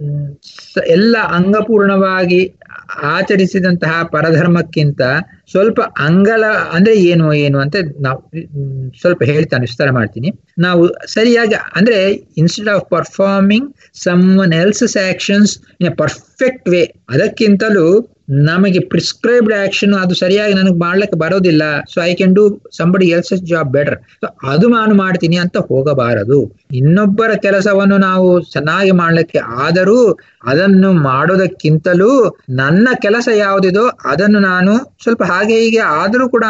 ಎಲ್ಲ ಅಂಗಪೂರ್ಣವಾಗಿ ಆಚರಿಸಿದಂತಹ ಪರಧರ್ಮಕ್ಕಿಂತ ಸ್ವಲ್ಪ ಅಂಗಳ ಅಂದ್ರೆ ಏನು ಏನು ಅಂತ ನಾವು ಸ್ವಲ್ಪ ಹೇಳ್ತಾನೆ, ವಿಸ್ತಾರ ಮಾಡ್ತೀನಿ. ನಾವು ಸರಿಯಾಗಿ ಅಂದ್ರೆ instead of performing someone else's actions in a perfect way, ಅದಕ್ಕಿಂತಲೂ ನಮಗೆ ಪ್ರಿಸ್ಕ್ರೈಬ್ಡ್ ಆಕ್ಷನ್ ಅದು ಸರಿಯಾಗಿ ನನಗೆ ಮಾಡ್ಲಿಕ್ಕೆ ಬರೋದಿಲ್ಲ, so I can do somebody else's job better, so ಅದು ನಾನು ಮಾಡ್ತೀನಿ ಅಂತ ಹೋಗಬಾರದು. ಇನ್ನೊಬ್ಬರ ಕೆಲಸವನ್ನು ನಾವು ಚೆನ್ನಾಗಿ ಮಾಡ್ಲಿಕ್ಕೆ ಆದರೂ ಅದನ್ನು ಮಾಡೋದಕ್ಕಿಂತಲೂ ನನ್ನ ಕೆಲಸ ಯಾವುದಿದೋ ಅದನ್ನು ನಾನು ಸ್ವಲ್ಪ ಹಾಗೆ ಹೀಗೆ ಆದರೂ ಕೂಡ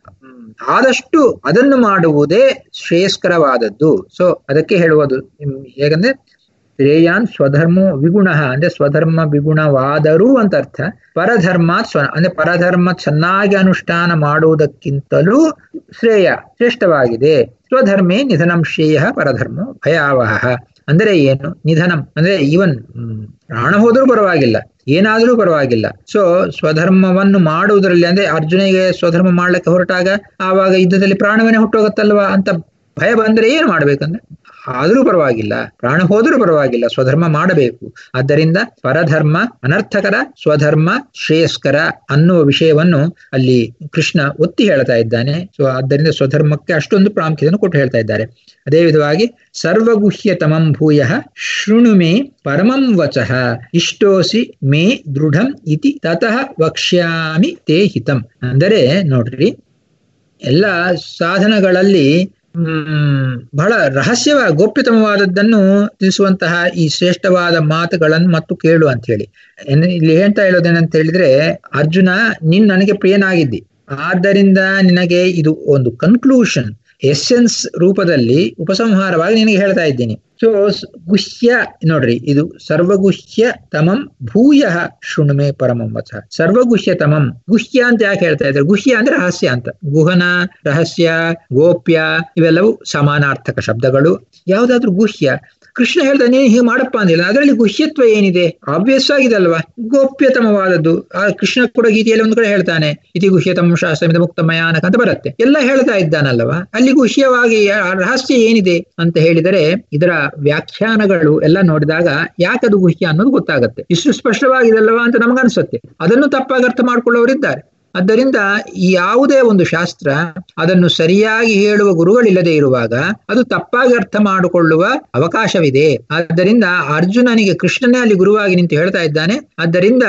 ಆದಷ್ಟು ಅದನ್ನು ಮಾಡುವುದೇ ಶ್ರೇಯಸ್ಕರವಾದದ್ದು. ಸೊ ಅದಕ್ಕೆ ಹೇಳುವುದು ಹೇಗಂದ್ರೆ ಶ್ರೇಯಾನ್ ಸ್ವಧರ್ಮೋ ವಿಗುಣ ಅಂದ್ರೆ ಸ್ವಧರ್ಮ ವಿಗುಣವಾದರೂ ಅಂತ ಅರ್ಥ. ಪರಧರ್ಮ ಸ್ವ ಅಂದ್ರೆ ಪರಧರ್ಮ ಚೆನ್ನಾಗಿ ಅನುಷ್ಠಾನ ಮಾಡುವುದಕ್ಕಿಂತಲೂ ಶ್ರೇಯ ಶ್ರೇಷ್ಠವಾಗಿದೆ. ಸ್ವಧರ್ಮೇ ನಿಧನಂ ಶ್ರೇಯ ಪರಧರ್ಮೋ ಭಯಾವಹ. ಅಂದರೆ ಏನು? ನಿಧನಂ ಅಂದ್ರೆ ಈವನ್ ಪ್ರಾಣ ಹೋದ್ರೂ ಪರವಾಗಿಲ್ಲ, ಏನಾದ್ರೂ ಪರವಾಗಿಲ್ಲ. ಸೊ ಸ್ವಧರ್ಮವನ್ನು ಮಾಡುವುದರಲ್ಲಿ ಅಂದ್ರೆ ಅರ್ಜುನಿಗೆ ಸ್ವಧರ್ಮ ಮಾಡ್ಲಿಕ್ಕೆ ಹೊರಟಾಗ ಆವಾಗ ಯುದ್ಧದಲ್ಲಿ ಪ್ರಾಣವನ್ನೇ ಹುಟ್ಟೋಗತ್ತಲ್ವಾ ಅಂತ ಭಯ ಬಂದ್ರೆ ಏನ್ ಮಾಡ್ಬೇಕಂದ್ರೆ ಆದ್ರೂ ಪರವಾಗಿಲ್ಲ, ಪ್ರಾಣ ಹೋದ್ರೂ ಪರವಾಗಿಲ್ಲ, ಸ್ವಧರ್ಮ ಮಾಡಬೇಕು. ಆದ್ದರಿಂದ ಪರಧರ್ಮ ಅನರ್ಥಕರ, ಸ್ವಧರ್ಮ ಶ್ರೇಯಸ್ಕರ ಅನ್ನುವ ವಿಷಯವನ್ನು ಅಲ್ಲಿ ಕೃಷ್ಣ ಒತ್ತಿ ಹೇಳ್ತಾ ಇದ್ದಾನೆ. ಸೊ ಆದ್ದರಿಂದ ಸ್ವಧರ್ಮಕ್ಕೆ ಅಷ್ಟೊಂದು ಪ್ರಾಮುಖ್ಯತೆಯನ್ನು ಕೊಟ್ಟು ಹೇಳ್ತಾ ಇದ್ದಾರೆ. ಅದೇ ವಿಧವಾಗಿ ಸರ್ವಗುಹ್ಯತಮಂ ಭೂಯ ಶೃಣು ಮೇ ಪರಮಂ ವಚಃ ಇಷ್ಟೋಸಿ ಮೇ ದೃಢಂ ಇತಿ ತತಃ ವಕ್ಷ್ಯಾಮಿ ತೇ ಹಿತಂ. ಅಂದರೆ ನೋಡ್ರಿ, ಎಲ್ಲ ಸಾಧನಗಳಲ್ಲಿ ಹ್ಮ್ ಬಹಳ ರಹಸ್ಯವ ಗೋಪ್ಯತಮವಾದದ್ದನ್ನು ತಿಳಿಸುವಂತಹ ಈ ಶ್ರೇಷ್ಠವಾದ ಮಾತುಗಳನ್ನು ಮತ್ತು ಕೇಳು ಅಂತ ಹೇಳಿ ಇಲ್ಲಿ ಹೇಳ್ತಾ ಹೇಳೋದೇನಂತ ಹೇಳಿದ್ರೆ, ಅರ್ಜುನ ನೀನ್ ನನಗೆ ಪ್ರಿಯನಾಗಿದ್ದಿ, ಆದ್ದರಿಂದ ನಿನಗೆ ಇದು ಒಂದು ಕನ್ಕ್ಲೂಷನ್, ಎಸೆನ್ಸ್ ರೂಪದಲ್ಲಿ ಉಪಸಂಹಾರವಾಗಿ ನಿನಗೆ ಹೇಳ್ತಾ ಇದ್ದೀನಿ. ಸೊ ಗುಹ್ಯ ನೋಡ್ರಿ, ಇದು ಸರ್ವಗುಹ್ಯ ತಮಂ ಭೂಯ ಶೃಣುಮೆ ಪರಮಂ ವಚ. ಸರ್ವಗುಹ್ಯ ತಮಂ, ಗುಹ್ಯ ಅಂತ ಯಾಕೆ ಹೇಳ್ತಾ ಇದ್ದಾರೆ? ಗುಹ್ಯ ಅಂದ್ರೆ ರಹಸ್ಯ ಅಂತ. ಗುಹನ, ರಹಸ್ಯ, ಗೋಪ್ಯ ಇವೆಲ್ಲವೂ ಸಮಾನಾರ್ಥಕ ಶಬ್ದಗಳು. ಯಾವ್ದಾದ್ರು ಗುಹ್ಯ, ಕೃಷ್ಣ ಹೇಳ್ತಾನೆ ನೀನು ಹೀಗೆ ಮಾಡಪ್ಪ ಅಂತ ಹೇಳಿದ, ಅದರಲ್ಲಿ ಗುಹ್ಯತ್ವ ಏನಿದೆ? ಆಬ್ವಿಯಸ್ ಆಗಿದೆ ಅಲ್ವಾ, ಗೋಪ್ಯತಮವಾದದ್ದು. ಆ ಕೃಷ್ಣ ಕೂಡ ಗೀತೆಯಲ್ಲಿ ಒಂದು ಕಡೆ ಹೇಳ್ತಾನೆ, ಇತಿ ಗುಹ್ಯತಮ ಶಾಸ್ತ್ರಮಿದ ಮುಕ್ತ ಮಯಾನಕ ಅಂತ ಬರುತ್ತೆ, ಎಲ್ಲ ಹೇಳ್ತಾ ಇದ್ದಾನಲ್ವಾ, ಅಲ್ಲಿ ಗುಹ್ಯವಾಗಿ ರಹಸ್ಯ ಏನಿದೆ ಅಂತ ಹೇಳಿದರೆ ಇದರ ವ್ಯಾಖ್ಯಾನಗಳು ಎಲ್ಲ ನೋಡಿದಾಗ ಯಾಕದು ಗುಹ್ಯ ಅನ್ನೋದು ಗೊತ್ತಾಗುತ್ತೆ. ಇಷ್ಟು ಸ್ಪಷ್ಟವಾಗಿದೆಲ್ಲವಾ ಅಂತ ನಮಗನ್ಸುತ್ತೆ, ಅದನ್ನು ತಪ್ಪಾಗಿ ಅರ್ಥ ಮಾಡ್ಕೊಳ್ಳೋರಿದ್ದಾರೆ. ಆದ್ದರಿಂದ ಯಾವುದೇ ಒಂದು ಶಾಸ್ತ್ರ ಅದನ್ನು ಸರಿಯಾಗಿ ಹೇಳುವ ಗುರುಗಳಿಲ್ಲದೆ ಇರುವಾಗ ಅದು ತಪ್ಪಾಗಿ ಅರ್ಥ ಮಾಡಿಕೊಳ್ಳುವ ಅವಕಾಶವಿದೆ. ಆದ್ದರಿಂದ ಅರ್ಜುನನಿಗೆ ಕೃಷ್ಣನೇ ಅಲ್ಲಿ ಗುರುವಾಗಿ ನಿಂತು ಹೇಳ್ತಾ ಇದ್ದಾನೆ. ಆದ್ದರಿಂದ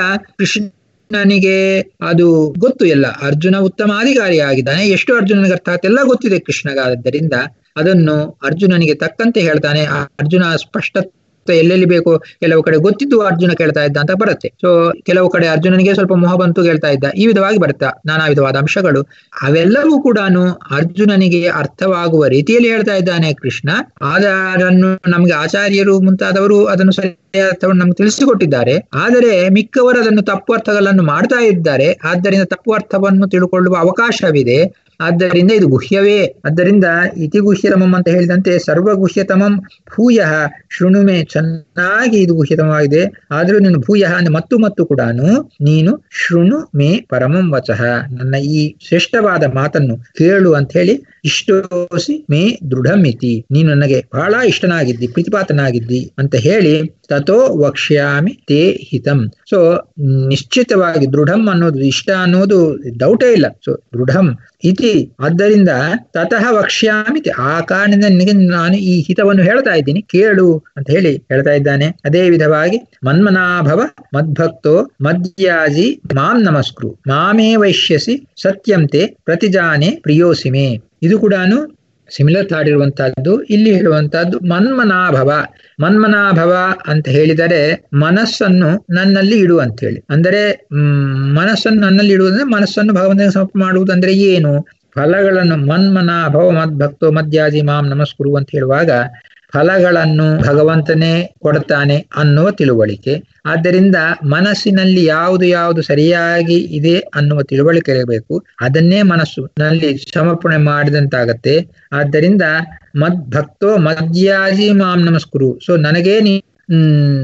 ಕೃಷ್ಣನಿಗೆ ಅದು ಗೊತ್ತು, ಎಲ್ಲ ಅರ್ಜುನ ಉತ್ತಮ ಅಧಿಕಾರಿಯಾಗಿದ್ದಾನೆ, ಎಷ್ಟು ಅರ್ಜುನನಿಗೆ ಅರ್ಥ ಆಗುತ್ತೆ ಎಲ್ಲ ಗೊತ್ತಿದೆ ಕೃಷ್ಣಗಾದ್ದರಿಂದ ಅದನ್ನು ಅರ್ಜುನನಿಗೆ ತಕ್ಕಂತೆ ಹೇಳ್ತಾನೆ. ಅರ್ಜುನ ಸ್ಪಷ್ಟ ಎಲ್ಲೆಲ್ಲಿ ಬೇಕು ಕೆಲವು ಕಡೆ ಗೊತ್ತಿದ್ದು ಅರ್ಜುನ ಕೇಳ್ತಾ ಇದ್ದ ಅಂತ ಬರುತ್ತೆ. ಸೊ ಕೆಲವು ಕಡೆ ಅರ್ಜುನನಿಗೆ ಸ್ವಲ್ಪ ಮೋಹ ಬಂತು ಕೇಳ್ತಾ ಇದ್ದ, ಈ ವಿಧವಾಗಿ ಬರ್ತಾ ನಾನಾ ವಿಧವಾದ ಅಂಶಗಳು ಅವೆಲ್ಲವೂ ಕೂಡ ಅರ್ಜುನನಿಗೆ ಅರ್ಥವಾಗುವ ರೀತಿಯಲ್ಲಿ ಹೇಳ್ತಾ ಇದ್ದಾನೆ ಕೃಷ್ಣ. ಅದನ್ನು ನಮ್ಗೆ ಆಚಾರ್ಯರು ಮುಂತಾದವರು ಅದನ್ನು ಸರಿಯಾದ ಅರ್ಥವನ್ನು ನಮ್ಗೆ ತಿಳಿಸಿಕೊಟ್ಟಿದ್ದಾರೆ. ಆದರೆ ಮಿಕ್ಕವರು ಅದನ್ನು ತಪ್ಪು ಅರ್ಥಗಳನ್ನು ಮಾಡ್ತಾ ಇದ್ದಾರೆ. ಆದ್ದರಿಂದ ತಪ್ಪು ಅರ್ಥವನ್ನು ತಿಳ್ಕೊಳ್ಳುವ ಅವಕಾಶವಿದೆ. ಆದ್ದರಿಂದ ಇದು ಗುಹ್ಯವೇ. ಆದ್ದರಿಂದ ಇತಿ ಗುಹ್ಯತಮಂ ಅಂತ ಹೇಳಿದಂತೆ ಸರ್ವಗುಹ್ಯತಮಂ ಭೂಯ ಶೃಣುಮೆ, ಚೆನ್ನಾಗಿ ಇದು ಗುಹ್ಯತಮವಾಗಿದೆ. ಆದ್ರೂ ನೀನು ಭೂಯ ಮತ್ತು ಮತ್ತು ಕೂಡ ನೀನು ಶೃಣು ಮೇ ಪರಮಂ ವಚಃ, ನನ್ನ ಈ ಶ್ರೇಷ್ಠವಾದ ಮಾತನ್ನು ಕೇಳು ಅಂತ ಹೇಳಿ ಇಷ್ಟೋಸಿ ಮೇ ದೃಢಮಿತಿ, ನೀನು ನನಗೆ ಬಹಳ ಇಷ್ಟನಾಗಿದ್ದಿ, ಪ್ರೀತಿಪಾತನಾಗಿದ್ದಿ ಅಂತ ಹೇಳಿ ತಥೋ ವಕ್ಷ್ಯಾಮಿ ತೇ ಹಿತಂ. ಸೊ ನಿಶ್ಚಿತವಾಗಿ ದೃಢಂ ಅನ್ನೋದು, ಇಷ್ಟ ಅನ್ನೋದು ಡೌಟೇ ಇಲ್ಲ. ಸೊ ದೃಢಂ ಇತಿ, ಆದ್ದರಿಂದ ತತಃ ವಕ್ಷ್ಯಾಮಿ, ಆ ಕಾರಣದಿಂದ ನಿನಗೆ ನಾನು ಈ ಹಿತವನ್ನು ಹೇಳ್ತಾ ಇದ್ದೀನಿ ಕೇಳು ಅಂತ ಹೇಳಿ ಹೇಳ್ತಾ ಇದ್ದಾನೆ. ಅದೇ ವಿಧವಾಗಿ ಮನ್ಮನಾಭವ ಮದ್ಭಕ್ತೋ ಮದ್ಯಾಜಿ ಮಾಂ ನಮಸ್ಕೃ ಮಾಮೇ ವೈಶ್ಯಸಿ ಸತ್ಯಂತೆ ಪ್ರತಿಜಾನೆ ಪ್ರಿಯೋಸಿಮೆ. ಇದು ಕೂಡ ಸಿಮಿಲರ್ ಥಾಟ್ ಇರುವಂತಹದ್ದು. ಇಲ್ಲಿ ಹೇಳುವಂತಹದ್ದು ಮನ್ಮನಾಭವ. ಮನ್ಮನಾಭವ ಅಂತ ಹೇಳಿದರೆ ಮನಸ್ಸನ್ನು ನನ್ನಲ್ಲಿ ಇಡು ಅಂತ ಹೇಳಿ, ಅಂದರೆ ಹ್ಮ್ ಮನಸ್ಸನ್ನು ನನ್ನಲ್ಲಿ ಇಡುವುದಂದ್ರೆ ಮನಸ್ಸನ್ನು ಭಗವಂತನಿಗೆ ಸಮರ್ಪಣೆ ಮಾಡುವುದಂದ್ರೆ ಏನು? ಫಲಗಳನ್ನು ಮನ್ಮನಾಭವ ಮದ್ಭಕ್ತೋ ಮದ್ಯಾಜಿ ಮಾಂ ನಮಸ್ಕುರು ಅಂತ ಹೇಳುವಾಗ ಫಲಗಳನ್ನು ಭಗವಂತನೇ ಕೊಡ್ತಾನೆ ಅನ್ನುವ ತಿಳುವಳಿಕೆ. ಆದ್ದರಿಂದ ಮನಸ್ಸಿನಲ್ಲಿ ಯಾವುದು ಯಾವುದು ಸರಿಯಾಗಿ ಇದೆ ಅನ್ನುವ ತಿಳುವಳಿಕೆ ಇರಬೇಕು. ಅದನ್ನೇ ಮನಸ್ಸಿನಲ್ಲಿ ಸಮರ್ಪಣೆ ಮಾಡಿದಂತಾಗತ್ತೆ. ಆದ್ದರಿಂದ ಮದ್ಭಕ್ತೋ ಮದ್ಯಾಜಿ ಮಾಂ ನಮಸ್ಕುರು. ಸೊ ನನಗೇ ನೀ ಹ್ಮ್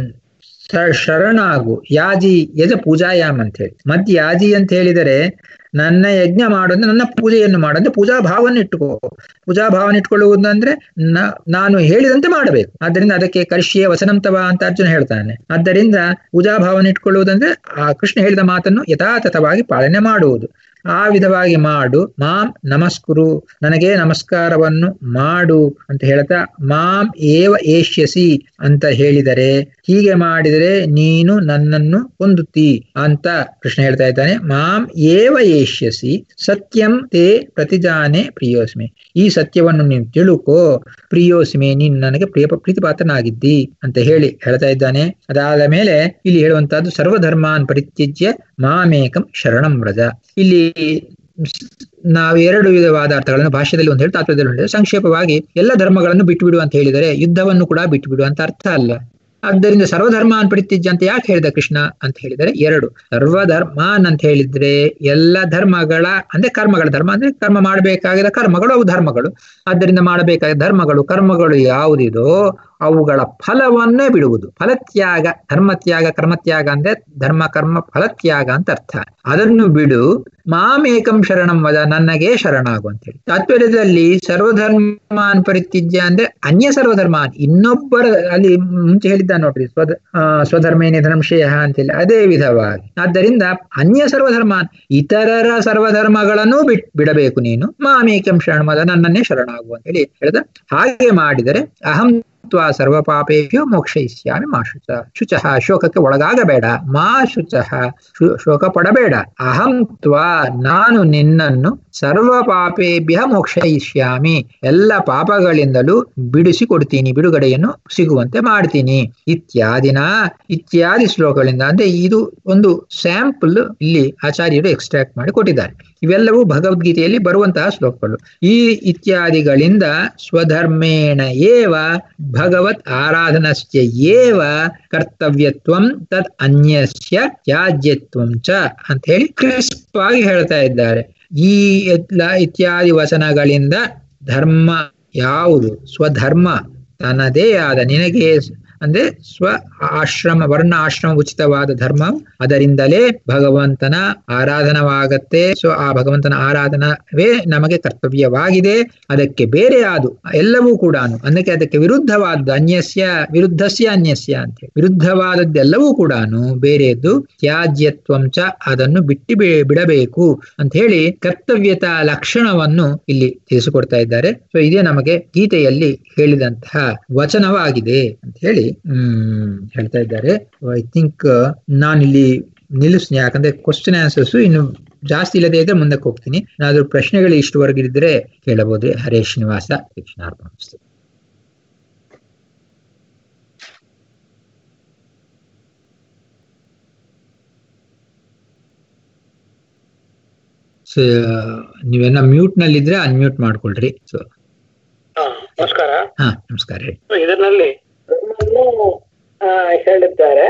ಶರಣಾಗು. ಯಾಜಿ ಯಜ ಪೂಜಾಯಾಮ್ ಅಂತ ಹೇಳಿ, ಮದ್ಯಾಜಿ ಅಂತ ಹೇಳಿದರೆ ನನ್ನ ಯಜ್ಞ ಮಾಡೋದ್ರೆ ನನ್ನ ಪೂಜೆಯನ್ನು ಮಾಡೋದ್ರೆ ಪೂಜಾ ಭಾವವನ್ನು ಇಟ್ಟುಕೋ. ಪೂಜಾ ಭಾವನ ಇಟ್ಕೊಳ್ಳುವುದಂದ್ರೆ ನಾನು ಹೇಳಿದಂತೆ ಮಾಡಬೇಕು. ಆದ್ದರಿಂದ ಅದಕ್ಕೆ ಕರ್ಷ್ಯೆ ವಸನಂತವ ಅಂತ ಅರ್ಜುನ ಹೇಳ್ತಾನೆ. ಆದ್ದರಿಂದ ಪೂಜಾ ಭಾವನ ಇಟ್ಕೊಳ್ಳುವುದಂದ್ರೆ ಆ ಕೃಷ್ಣ ಹೇಳಿದ ಮಾತನ್ನು ಯಥಾತಥವಾಗಿ ಪಾಲನೆ ಮಾಡುವುದು. ಆ ವಿಧವಾಗಿ ಮಾಡು. ಮಾಂ ನಮಸ್ಕುರು, ನನಗೆ ನಮಸ್ಕಾರವನ್ನು ಮಾಡು ಅಂತ ಹೇಳ್ತಾ ಮಾಂ ಏವ ಏಷ್ಯಸಿ ಅಂತ ಹೇಳಿದರೆ, ಹೀಗೆ ಮಾಡಿದರೆ ನೀನು ನನ್ನನ್ನು ಹೊಂದುತ್ತಿ ಅಂತ ಕೃಷ್ಣ ಹೇಳ್ತಾ ಇದ್ದಾನೆ. ಮಾಂ ಏವ ಏಷ್ಯಸಿ ಸತ್ಯಂ ತೇ ಪ್ರತಿಜಾನೆ ಪ್ರಿಯೋಸ್ಮೆ. ಈ ಸತ್ಯವನ್ನು ನೀನು ತಿಳುಕೋ, ಪ್ರಿಯೋಸ್ಮೆ, ನೀನು ನನಗೆ ಪ್ರಿಯ ಪ್ರೀತಿಪಾತ್ರನಾಗಿದ್ದಿ ಅಂತ ಹೇಳಿ ಹೇಳ್ತಾ ಇದ್ದಾನೆ. ಅದಾದ ಮೇಲೆ ಇಲ್ಲಿ ಹೇಳುವಂತಹದ್ದು ಸರ್ವಧರ್ಮಾನ್ ಪರಿತ್ಯಜ್ಯ ಮಾಮೇಕಂ ಶರಣಂ ವ್ರಜ. ಇಲ್ಲಿ ನಾವು ಎರಡು ವಿಧವಾದ ಅರ್ಥಗಳನ್ನು ಭಾಷ್ಯದಲ್ಲಿ ಒಂದು ಹೇಳಿ ತಾತ್ಪರ್ಯದಲ್ಲಿ ಒಂದು ಹೇಳಿ, ಸಂಕ್ಷೇಪವಾಗಿ ಎಲ್ಲ ಧರ್ಮಗಳನ್ನು ಬಿಟ್ಟು ಬಿಡು ಅಂತ ಹೇಳಿದರೆ ಯುದ್ಧವನ್ನು ಕೂಡ ಬಿಟ್ಟು ಬಿಡು ಅಂತ ಅರ್ಥ ಅಲ್ಲ. ಆದ್ದರಿಂದ ಸರ್ವಧರ್ಮಾನ್ ಪರಿತ್ಯಜ್ಯ ಅಂತ ಯಾಕೆ ಹೇಳಿದ ಕೃಷ್ಣ ಅಂತ ಹೇಳಿದರೆ, ಎರಡು ಸರ್ವಧರ್ಮಾನ್ ಅಂತ ಹೇಳಿದ್ರೆ ಎಲ್ಲ ಧರ್ಮಗಳ ಅಂದ್ರೆ ಕರ್ಮಗಳ ಧರ್ಮ ಅಂದ್ರೆ ಕರ್ಮ ಮಾಡಬೇಕಾಗಿದ್ದ ಕರ್ಮಗಳು ಅವು ಧರ್ಮಗಳು. ಆದ್ದರಿಂದ ಮಾಡಬೇಕಾದ ಧರ್ಮಗಳು ಕರ್ಮಗಳು ಯಾವುದಿದೋ ಅವುಗಳ ಫಲವನ್ನೇ ಬಿಡುವುದು. ಫಲತ್ಯಾಗ, ಧರ್ಮತ್ಯಾಗ ಕರ್ಮತ್ಯಾಗ ಅಂದ್ರೆ ಧರ್ಮ ಕರ್ಮ ಫಲತ್ಯಾಗ ಅಂತ ಅರ್ಥ. ಅದನ್ನು ಬಿಡು, ಮಾಮೇಕಂ ಶರಣಂ ವದ, ನನಗೆ ಶರಣಾಗು ಅಂತ ಹೇಳಿ. ತಾತ್ಪರ್ಯದಲ್ಲಿ ಸರ್ವಧರ್ಮಾನ್ ಪರಿತ್ಯಜ್ಯ ಅಂದ್ರೆ ಅನ್ಯ ಸರ್ವಧರ್ಮಾನ್, ಇನ್ನೊಬ್ಬರ, ಅಲ್ಲಿ ಮುಂಚೆ ಹೇಳಿದ್ದ ನೋಡ್ರಿ ಸ್ವದ ಸ್ವಧರ್ಮೇನೆ ಧರ್ಮಶಯ ಅಂತೇಳಿ, ಅದೇ ವಿಧವಾಗಿ. ಆದ್ದರಿಂದ ಅನ್ಯ ಸರ್ವಧರ್ಮಾನ್, ಇತರರ ಸರ್ವಧರ್ಮಗಳನ್ನು ಬಿಟ್ ಬಿಡಬೇಕು ನೀನು. ಮಾಮೇಕಂ ಶರಣಂ ವದ, ನನ್ನನ್ನೇ ಶರಣಾಗು ಅಂತ ಹೇಳಿ ಹೇಳಿದ. ಹಾಗೆ ಮಾಡಿದರೆ ಅಹಂ ತ್ವಾ ಸರ್ವ ಪಾಪೇಭ್ಯೋ ಮೋಕ್ಷಯಿಷ್ಯಾಮಿ ಮಾ ಶುಚ. ಶುಚಃ, ಶೋಕಕ್ಕೆ ಒಳಗಾಗಬೇಡ. ಮಾ ಶುಚಃ, ಶೋಕ ಪಡಬೇಡ. ಅಹಂ ತ್ವಾ, ನಾನು ನಿನ್ನನ್ನು ಸರ್ವ ಪಾಪೇಭ್ಯ ಮೋಕ್ಷಯಿಷ್ಯಾಮಿ, ಎಲ್ಲ ಪಾಪಗಳಿಂದಲೂ ಬಿಡಿಸಿ ಕೊಡ್ತೀನಿ, ಬಿಡುಗಡೆಯನ್ನು ಸಿಗುವಂತೆ ಮಾಡ್ತೀನಿ. ಇತ್ಯಾದಿನ, ಇತ್ಯಾದಿ ಶ್ಲೋಕಗಳಿಂದ, ಅಂದ್ರೆ ಇದು ಒಂದು ಸ್ಯಾಂಪಲ್ ಇಲ್ಲಿ ಆಚಾರ್ಯರು ಎಕ್ಸ್ಟ್ರಾಕ್ಟ್ ಮಾಡಿ ಕೊಟ್ಟಿದ್ದಾರೆ. ಇವೆಲ್ಲವೂ ಭಗವದ್ಗೀತೆಯಲ್ಲಿ ಬರುವಂತಹ ಶ್ಲೋಕಗಳು. ಈ ಇತ್ಯಾದಿಗಳಿಂದ ಸ್ವಧರ್ಮೇಣ ಏವ ಭಗವತ್ ಆರಾಧನಸ್ಯ ಏವ ಕರ್ತವ್ಯತ್ವಂ ತದ್ ಅನ್ಯಸ್ಯ ತ್ಯಾಜ್ಯತ್ವಂ ಚ ಅಂತ ಹೇಳಿ ಕ್ರಿಸ್ಪ್ ಆಗಿ ಹೇಳ್ತಾ ಇದ್ದಾರೆ. ಈ ಎಲ್ಲ ಇತ್ಯಾದಿ ವಚನಗಳಿಂದ ಧರ್ಮ ಯಾವುದು, ಸ್ವಧರ್ಮ ತನ್ನದೇ ಆದ ನಿನಗೆ ಅಂದ್ರೆ ಸ್ವ ಆಶ್ರಮ, ವರ್ಣ ಆಶ್ರಮ ಉಚಿತವಾದ ಧರ್ಮ, ಅದರಿಂದಲೇ ಭಗವಂತನ ಆರಾಧನವಾಗತ್ತೆ. ಸೊ ಆ ಭಗವಂತನ ಆರಾಧನವೇ ನಮಗೆ ಕರ್ತವ್ಯವಾಗಿದೆ. ಅದಕ್ಕೆ ಬೇರೆ ಆದು ಎಲ್ಲವೂ ಕೂಡ, ಅದಕ್ಕೆ ಅದಕ್ಕೆ ವಿರುದ್ಧವಾದ ಅನ್ಯಸ್ಯ ವಿರುದ್ಧಸ್ಯ ಅನ್ಯಸ್ಯ ಅಂತ ಹೇಳಿ ವಿರುದ್ಧವಾದದ್ದೆಲ್ಲವೂ ಕೂಡ ಬೇರೆಯದ್ದು. ತ್ಯಾಜ್ಯತ್ವಂ ಚ, ಅದನ್ನು ಬಿಟ್ಟು ಬಿಡಬೇಕು ಅಂತ ಹೇಳಿ ಕರ್ತವ್ಯತಾ ಲಕ್ಷಣವನ್ನು ಇಲ್ಲಿ ತಿಳಿಸಿಕೊಡ್ತಾ ಇದ್ದಾರೆ. ಸೊ ಇದೇ ನಮಗೆ ಗೀತೆಯಲ್ಲಿ ಹೇಳಿದಂತಹ ವಚನವಾಗಿದೆ ಅಂತ ಹೇಳಿ ಹ್ಮ್ ಹೇಳ್ತಾ ಇದ್ದಾರೆ. ಐ ಥಿಂಕ್ ನಾನಿಲ್ಲಿ ನಿಲ್ಲಿಸ್ತೀನಿ, ಯಾಕಂದ್ರೆ ಕ್ವಶನ್ ಆನ್ಸರ್ಸ್ ಇನ್ನು ಜಾಸ್ತಿ ಇಲ್ಲದೆ ಇದ್ರೆ ಮುಂದಕ್ಕೆ ಹೋಗ್ತೀನಿ. ಏನಾದ್ರೂ ಪ್ರಶ್ನೆಗಳು ಇಷ್ಟುವರೆಗಿದ್ರೆ ಕೇಳಬಹುದು. ಹರೇ ಶ್ರೀನಿವಾಸ ಕೃಷ್ಣಾರ್ಪಣಮಸ್ತು. ಸೊ ನೀವೆಲ್ಲ ಮ್ಯೂಟ್ ನಲ್ಲಿ ಇದ್ರೆ ಅನ್ಮ್ಯೂಟ್ ಮಾಡ್ಕೊಳ್ರಿ. ಸೊ ನಮಸ್ಕಾರ. ಹಾ ನಮಸ್ಕಾರ. ಇದರಲ್ಲಿ ಹೇಳಿದ್ದಾರೆ